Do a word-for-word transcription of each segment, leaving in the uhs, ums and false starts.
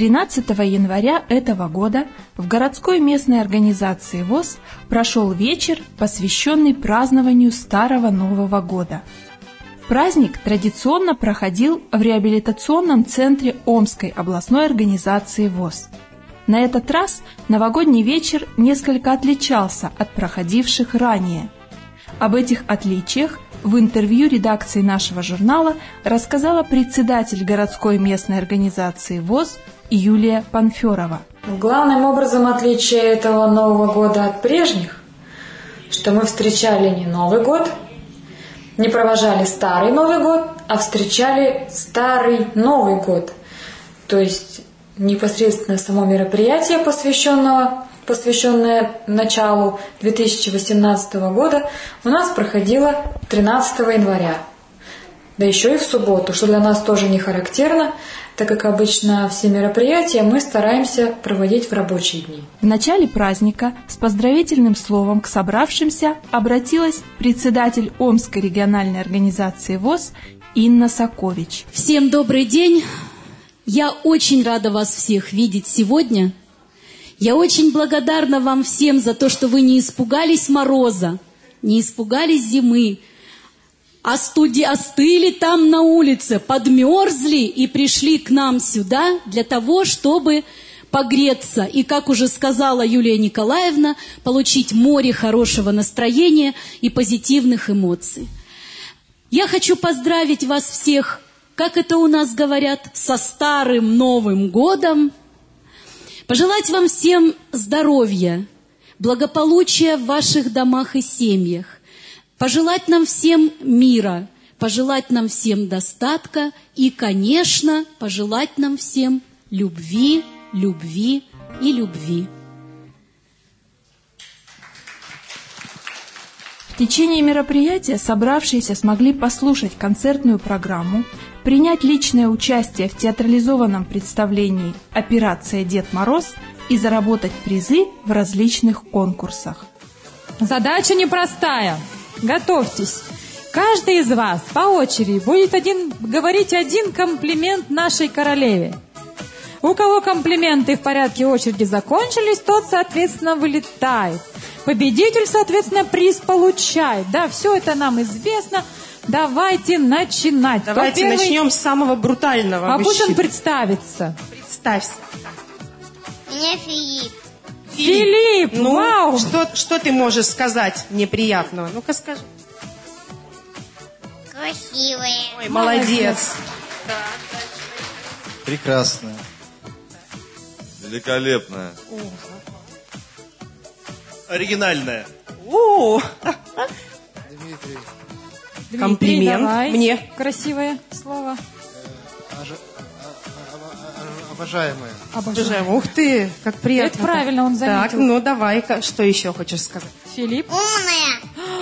тринадцатого января этого года в городской местной организации ВОС прошел вечер, посвященный празднованию Старого Нового года. Праздник традиционно проходил в реабилитационном центре Омской областной организации ВОС. На этот раз новогодний вечер несколько отличался от проходивших ранее. Об этих отличиях в интервью редакции нашего журнала рассказала председатель городской местной организации ВОС Юлия Панферова. Главным образом отличие этого Нового года от прежних, что мы встречали не Новый год, не провожали Старый Новый год, а встречали Старый Новый год. То есть непосредственно само мероприятие, посвященное, посвященное началу две тысячи восемнадцатого года, у нас проходило тринадцатого января. Да еще и в субботу, что для нас тоже не характерно, так как обычно все мероприятия мы стараемся проводить в рабочие дни. В начале праздника с поздравительным словом к собравшимся обратилась председатель Омской региональной организации ВОС Инна Сакович. Всем добрый день! Я очень рада вас всех видеть сегодня. Я очень благодарна вам всем за то, что вы не испугались мороза, не испугались зимы, остуди, остыли там на улице, подмерзли и пришли к нам сюда для того, чтобы погреться. И, как уже сказала Юлия Николаевна, получить море хорошего настроения и позитивных эмоций. Я хочу поздравить вас всех, как это у нас говорят, со Старым Новым годом. Пожелать вам всем здоровья, благополучия в ваших домах и семьях. Пожелать нам всем мира, пожелать нам всем достатка и, конечно, пожелать нам всем любви, любви и любви. В течение мероприятия собравшиеся смогли послушать концертную программу, принять личное участие в театрализованном представлении «Операция Дед Мороз» и заработать призы в различных конкурсах. Задача непростая. Готовьтесь. Каждый из вас по очереди будет один, говорить один комплимент нашей королеве. У кого комплименты в порядке очереди закончились, тот, соответственно, вылетает. Победитель, соответственно, приз получает. Да, все это нам известно. Давайте начинать. Давайте первый... начнем с самого брутального. А пусть он представится. Представься. Меня Филипп. Филипп, ну, вау! Что, что ты можешь сказать неприятного? Ну-ка скажи. Красивая. Ой, молодец. Прекрасная. Великолепная. Оригинальная. О! Дмитрий. Комплимент. Давай. Мне. Красивое слово. Обожаемая. Обожаемая. Ух ты, как приятно. Это правильно, он заметил. Так, ну давай, что еще хочешь сказать? Филипп. Умная.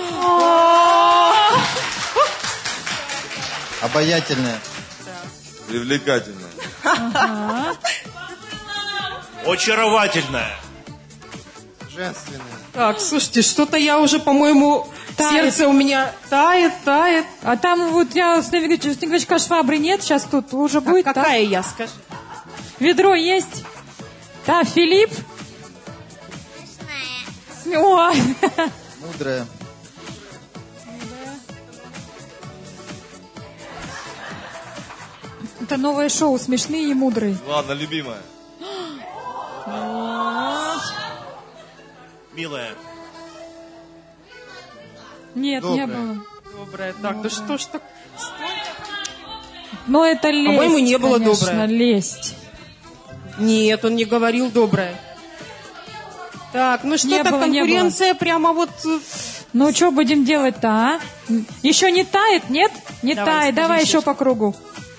Обаятельная. Привлекательная. Ага. Очаровательная. Женственная. Так, слушайте, что-то я уже, по-моему, тает. Сердце у меня тает, тает. А там вот я снеговичка швабры нет, сейчас тут уже а будет. Какая так? я, скажи? Ведро есть? Да, Филипп? Смешная. Ой. Мудрая. Это новое шоу «Смешные и мудрые». Ладно, любимая. Милая. Нет, Добрая. не было. Добрая. Так, добрая. Да что ж так... Но это лесть, По-моему, не было конечно, добрая. лесть. Нет, он не говорил доброе. Так, ну что-то конкуренция прямо вот... Ну, что будем делать-то, а? Еще не тает, нет? Не давай, тает, давай еще что. по кругу.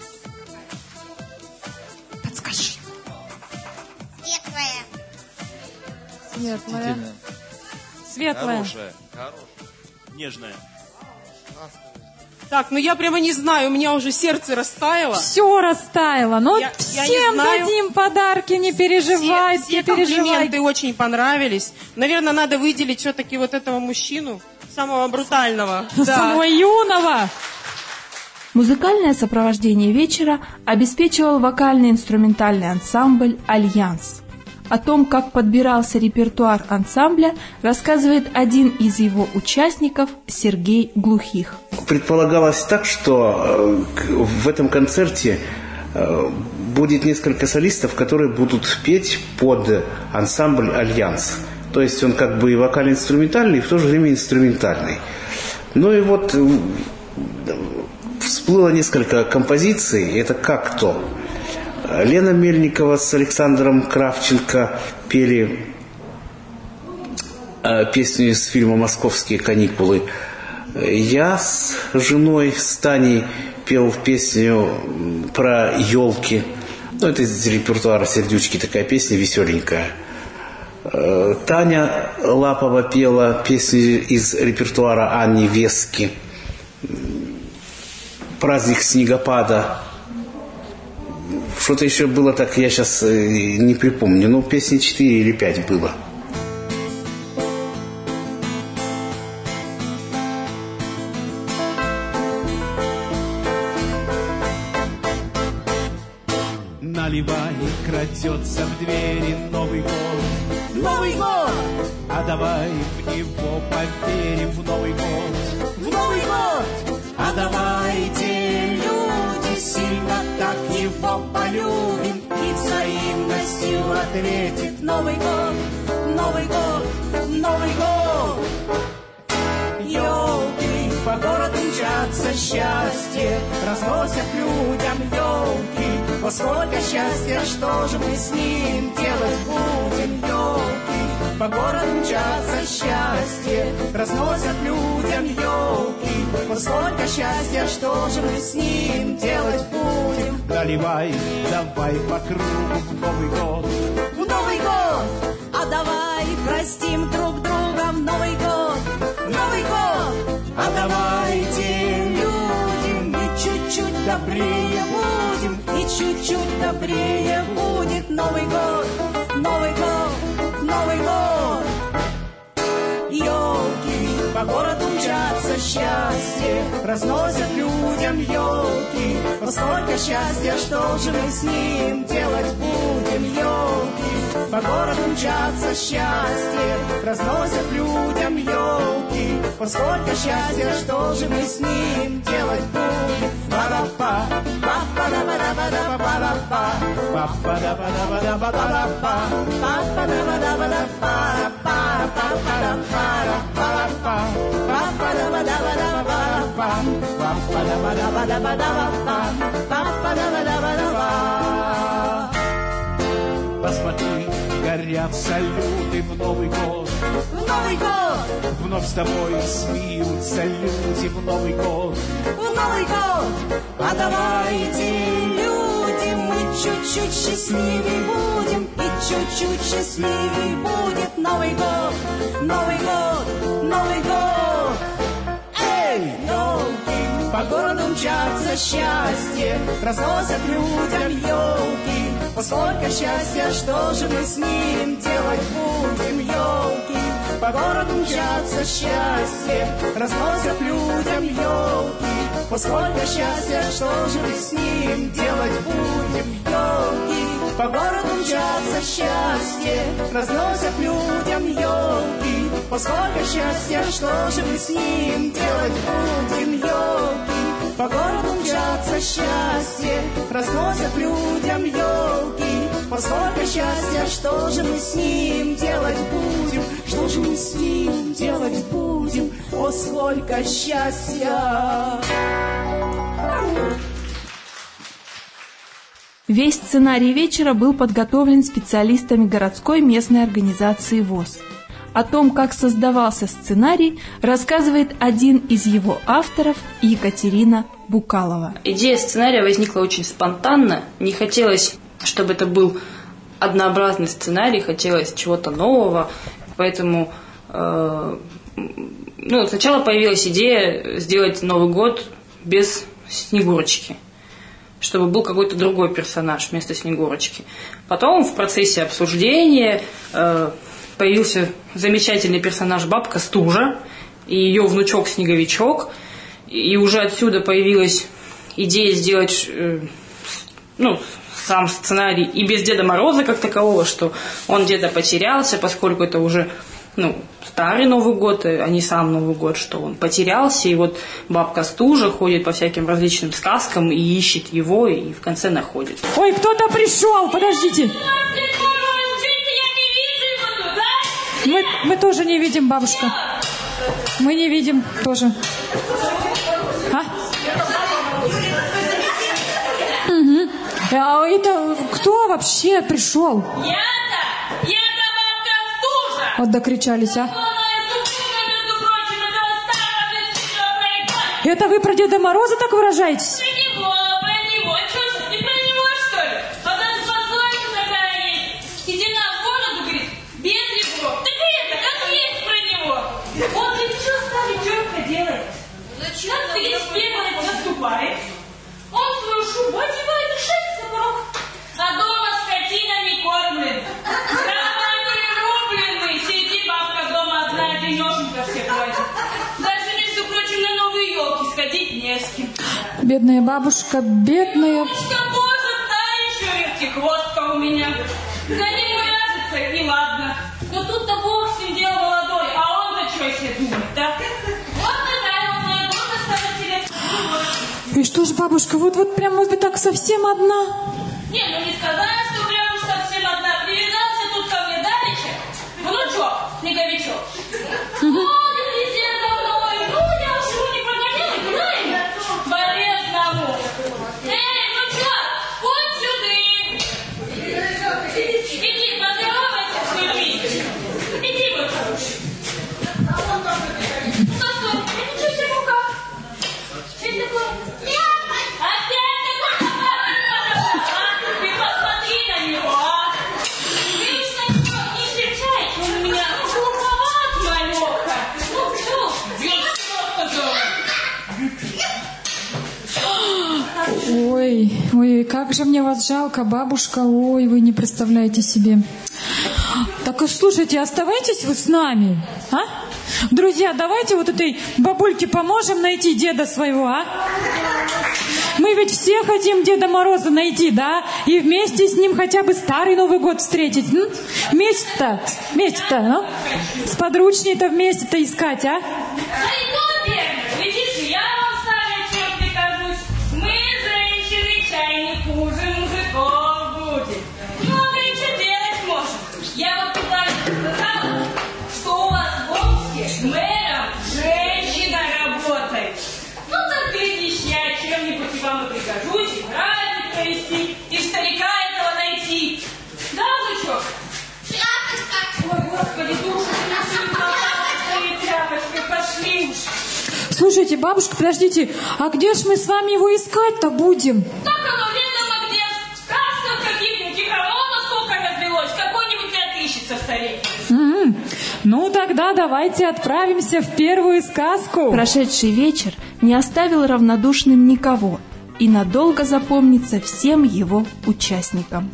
Подскажи. Светлая. Светлая. Светлая. Хорошая. Хорошая. Нежная. Так, ну я прямо не знаю, у меня уже сердце растаяло. Все растаяло. Ну, я, всем я не знаю. дадим подарки, не переживай, все, все не переживай. комплименты очень понравились. Наверное, надо выделить все-таки вот этого мужчину, самого брутального. Самого юного. Музыкальное сопровождение вечера обеспечивал вокально-инструментальный ансамбль «Альянс». О том, как подбирался репертуар ансамбля, рассказывает один из его участников Сергей Глухих. Предполагалось так, что в этом концерте будет несколько солистов, которые будут петь под ансамбль «Альянс». То есть он как бы и вокально-инструментальный, и в то же время инструментальный. Ну и вот всплыло несколько композиций. Это как то. Лена Мельникова с Александром Кравченко пели песню из фильма «Московские каникулы». Я с женой, с Таней, пел песню про елки. Ну, это из репертуара «Сердючки», такая песня веселенькая. Таня Лапова пела песню из репертуара Анни Вески «Праздник снегопада». Что-то еще было так, я сейчас не припомню. Ну, песни четыре или пять было. Наливай, крадется в двери Новый год. Новый год! А давай в него поверим в Новый год. В Новый год! А давайте, люди, сильно так его полюбим, и взаимностью ответит Новый год, Новый год, Новый год. Елки по городу мчатся, счастье разносят людям елки. Во сколько счастья, что же мы с ним делать будем, елки? По городу мчатся, счастье разносят людям елки. Во сколько счастья, что же мы с ним делать будем? Наливай, давай по кругу в Новый год. В Новый год! А давай простим друг друга в Новый год. В Новый год! А давайте, люди, мы чуть-чуть добрее будем, и чуть-чуть добрее будет Новый год, Новый год, Новый год. Елки по городу мчатся, счастье разносят людям елки. Во сколько счастья, что же мы с ним делать будем, елки? По городу мчатся, счастье разносят людям елки. Во сколько счастья, что же мы с ним делать будем? Па-да-па, па-па-да-ба-да-ба-да-ба-па, па-па-да-ба-да-ба-да-ба-да-па, па-па-да-ба-да-ба-да-па, па-па-да-па-да-па-да-па, па-па-да-ба-да-ба-да-ба-па, па-па-да-ба-да-ба-да-ба-да-па, па-па-да-ба-да-ба-да-ба. Посмотри, горят салюты в Новый год. В Новый год! Вновь с тобой смеются люди в Новый год. В Новый год! А давайте, люди, мы чуть-чуть счастливее будем, и чуть-чуть счастливее будет Новый год, Новый год, Новый год! Эй, елки, по городу мчатся, счастье разносят людям елки. Во сколько счастья, что же мы с ним делать будем, елки? По городу мчатся, счастье разносят людям елки. Во сколько счастья, что же мы с ним делать будем, елки? По городу мчатся, счастье разносят людям елки. Во сколько счастья, что же мы с ним делать будем, елки? По городу мчатся, счастье разносят людям елки. Во сколько счастья, что же мы с ним делать будем? Что же мы с ним делать будем? О, сколько счастья! Весь сценарий вечера был подготовлен специалистами городской местной организации ВОС. О том, как создавался сценарий, рассказывает один из его авторов, Екатерина Букалова. Идея сценария возникла очень спонтанно. Не хотелось, чтобы это был однообразный сценарий, хотелось чего-то нового. Поэтому э, ну, сначала появилась идея сделать Новый год без Снегурочки, чтобы был какой-то другой персонаж вместо Снегурочки. Потом в процессе обсуждения э, появился замечательный персонаж бабка Стужа и ее внучок Снеговичок. И уже отсюда появилась идея сделать, э, ну, сам сценарий и без Деда Мороза как такового, что он где-то потерялся, поскольку это уже, ну, старый Новый год, а не сам Новый год, что он потерялся, и вот бабка Стужа ходит по всяким различным сказкам и ищет его, и в конце находит. Ой, кто-то пришел, подождите. Мы, мы тоже не видим, бабушка. Мы не видим тоже. А? Угу. А это кто вообще пришел? Я-то! Я-то бабка Стужа! Вот докричались, а? Это вы про Деда Мороза так выражаетесь? Про него, про него. Что ж, не про него, что ли? А там пословица такая есть. Иди на бороду, говорит, без него. Так это, как есть про него. Вот и что стали четко делать. Зачем? Как ты с первой наступает, он свою шубу одевает и шесть за порог. А дома скотина не кормлен. Дрова не рубленый. Сиди, бабка, дома одна, денешенька все платит. Даже, между прочим, на новые елки сходить не с кем. Бедная бабушка, бедная. Бабушка, боже, та еще вертихвостка у меня. За ним вяжется, и ладно. Но тут-то Бог с ним дело молодой, а он-то что себе думает, да? Вот такая вот моя дочь стала терять. И что ж, бабушка, вот-вот прям, может быть, так совсем одна? Не, ну не сказала, что прям уж совсем одна. Привязался тут ко мне давеча. Внучок, снеговичок. Ходит везде за мной. Ну, я уж его не прогоняю, куда ему? Болезному. Эй, внучок, вот сюда. Иди, поздоровайся с людьми. Иди, мой хороший. Ну, стой, это что себе в руках? Что это такое? Опять такой папа, ты посмотри на него, а! Ты уж на него не встречай, он у меня глуповат, малёха. Ну что, я Ой, ой, как же мне вас жалко, бабушка, ой, вы не представляете себе. Так, слушайте, оставайтесь вы с нами, а? Друзья, давайте вот этой бабульке поможем найти деда своего, а? Мы ведь все хотим Деда Мороза найти, да? И вместе с ним хотя бы старый Новый год встретить. М? Вместе-то, вместе-то, ну? Сподручней-то вместе-то искать, а? А и то верно. Видишь, я вам ставлю, чем прикажусь. Мы, женщины, чай не хуже мужиков будем. Ну, а ты что делать можешь? Я вот когда сказала, что у вас в Омске мэром женщина работает. Ну, так видишь, я чем-нибудь вам и пригожусь, и праздник провести, и старика этого найти. Да, внучок? Тряпочка. Ой, Господи, душу ты не тряпочкой, пошли уж. Слушайте, бабушка, подождите, а где ж мы с вами его искать-то будем? Так оно ведомо где. В сказках каких-нибудь, хромома сколько развелось, какой-нибудь и отыщется старик. М-м. Ну, тогда давайте отправимся в первую сказку. Прошедший вечер не оставил равнодушным никого и надолго запомнится всем его участникам.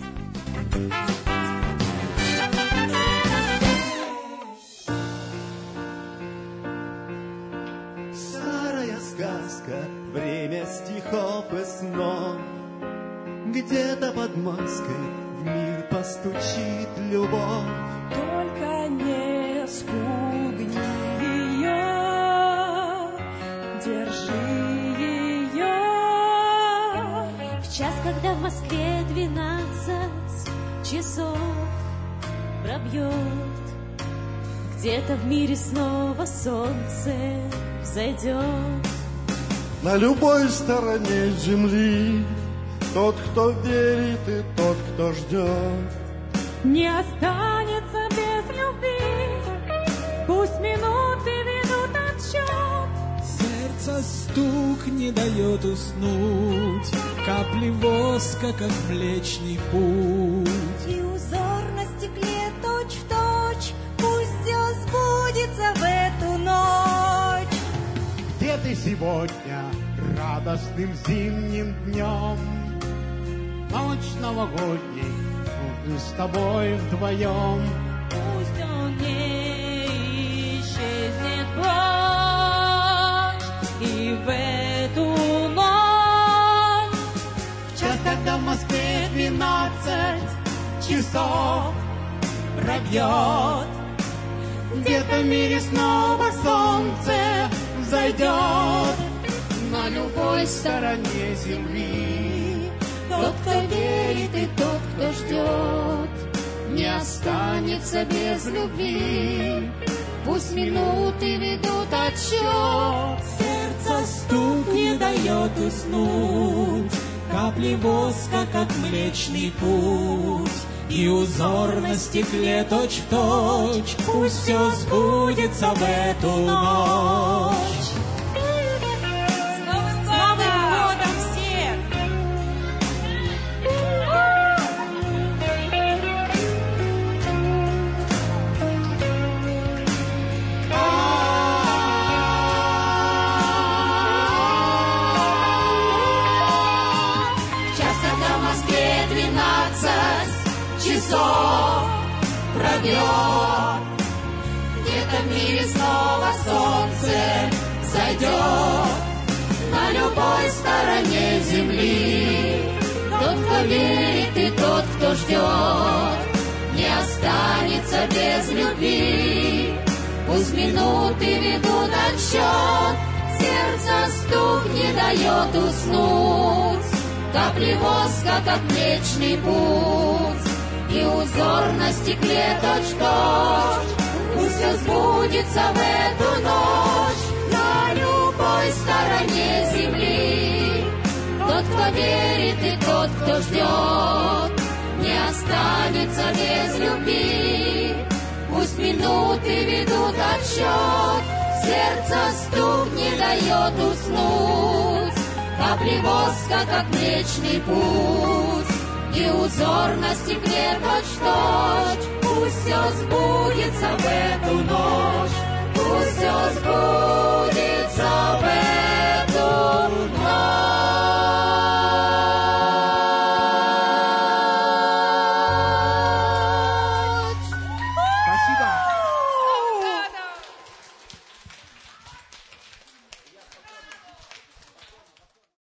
Старая сказка, время стихов и снов. Где-то под маской в мир постучит любовь. Только не спугни ее, держи ее. В час, когда в Москве двенадцать часов пробьет, где-то в мире снова солнце взойдет. На любой стороне земли тот, кто верит, и тот, кто ждет, не останется без любви, пусть минуты ведут отсчет. Сердце стук не дает уснуть, капли воска, как Млечный Путь. И узор на стекле точь в точь, пусть все сбудется в эту ночь. Где ты сегодня радостным зимним днем? Ночь новогодней, мы с тобой вдвоем. Пусть он не исчезнет прочь, и в эту ночь когда в Москве двенадцать часов пробьет, где-то в мире снова солнце взойдет. На любой стороне земли тот, кто верит, и тот, кто ждет, не останется без любви. Пусть минуты ведут отсчет. Сердце стук не дает уснуть, капли воска, как Млечный Путь, и узор на стекле точь-в-точь. Пусть все сбудется в эту ночь. С Новым годом всех! Час, когда в Москве двенадцать часов пробьет, где-то в мире снова солнце зайдет. На любой стороне земли тот, кто верит, и тот, кто ждет, не останется без любви. Пусть минуты ведут отсчет. Сердце стук не дает уснуть, капли воска, как Млечный Путь, и узор на стекле точь-в-точь. Пусть все сбудется в эту ночь. На любой стороне земли тот, кто верит, и тот, кто ждет, не останется без любви. Пусть минуты ведут отсчет. Сердце стук не дает уснуть, капли воска, как Млечный Путь, и узор на стекле точь-в-точь. Пусть все сбудется в эту